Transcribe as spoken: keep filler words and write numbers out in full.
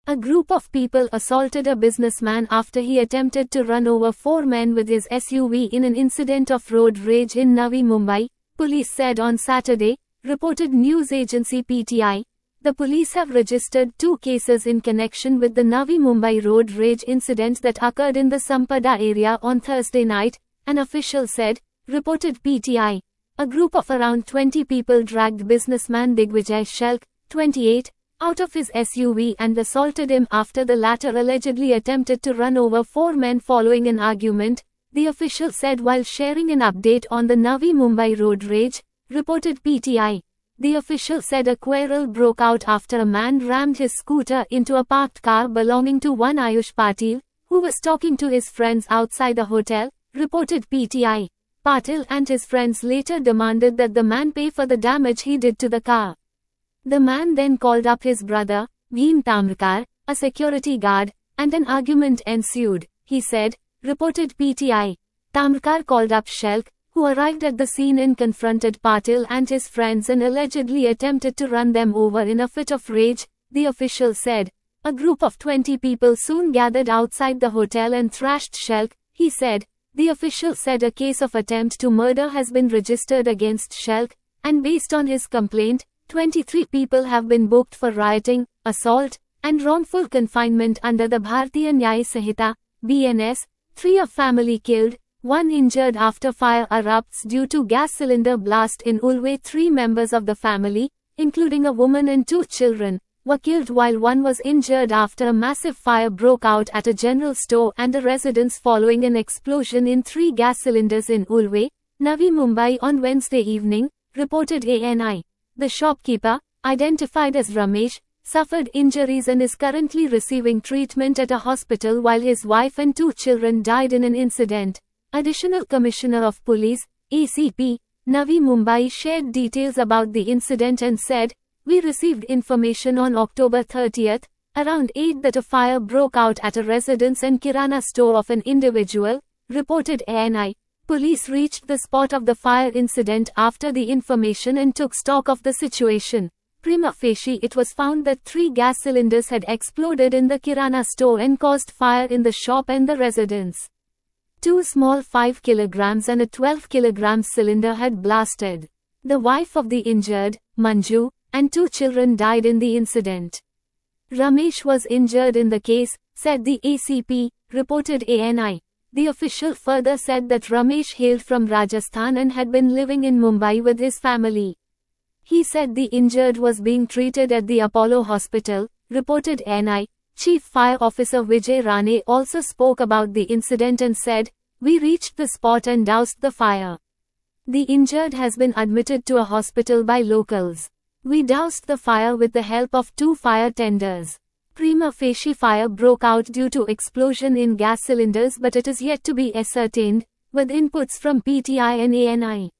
A group of people assaulted a businessman after he attempted to run over four men with his S U V in an incident of road rage in Navi Mumbai, police said on Saturday, reported news agency P T I. The police have registered two cases in connection with the Navi Mumbai road rage incident that occurred in the Sampada area on Thursday night, an official said, reported P T I. A group of around twenty people dragged businessman Digvijay Shelk, twenty-eight, out of his S U V and assaulted him after the latter allegedly attempted to run over four men following an argument, the official said while sharing an update on the Navi Mumbai road rage, reported P T I. The official said a quarrel broke out after a man rammed his scooter into a parked car belonging to one Ayush Patil, who was talking to his friends outside the hotel, reported P T I. Patil and his friends later demanded that the man pay for the damage he did to the car. The man then called up his brother, Bhim Tamrakar, a security guard, and an argument ensued, he said, reported P T I. Tamrakar called up Shelk, who arrived at the scene and confronted Patil and his friends and allegedly attempted to run them over in a fit of rage, the official said. A group of twenty people soon gathered outside the hotel and thrashed Shelk, he said. The official said a case of attempt to murder has been registered against Shelk, and based on his complaint, twenty-three people have been booked for rioting, assault, and wrongful confinement under the Bharatiya Nyaya Sanhita, B N S, three of family killed, one injured after fire erupts due to gas cylinder blast in Ulve. Three members of the family, including a woman and two children, were killed while one was injured after a massive fire broke out at a general store and a residence following an explosion in three gas cylinders in Ulve, Navi Mumbai on Wednesday evening, reported A N I. The shopkeeper, identified as Ramesh, suffered injuries and is currently receiving treatment at a hospital while his wife and two children died in an incident. Additional Commissioner of Police, A C P, Navi Mumbai shared details about the incident and said, "We received information on October thirtieth, around eight that a fire broke out at a residence and kirana store of an individual," reported A N I. Police reached the spot of the fire incident after the information and took stock of the situation. Prima facie it was found that three gas cylinders had exploded in the kirana store and caused fire in the shop and the residence. Two small five kilograms and a twelve kilogram cylinder had blasted. The wife of the injured, Manju, and two children died in the incident. Ramesh was injured in the case, said the A C P, reported A N I. The official further said that Ramesh hailed from Rajasthan and had been living in Mumbai with his family. He said the injured was being treated at the Apollo Hospital, reported A N I. Chief Fire Officer Vijay Rane also spoke about the incident and said, "We reached the spot and doused the fire. The injured has been admitted to a hospital by locals. We doused the fire with the help of two fire tenders. Prima facie fire broke out due to explosion in gas cylinders, but it is yet to be ascertained, with inputs from P T I and A N I.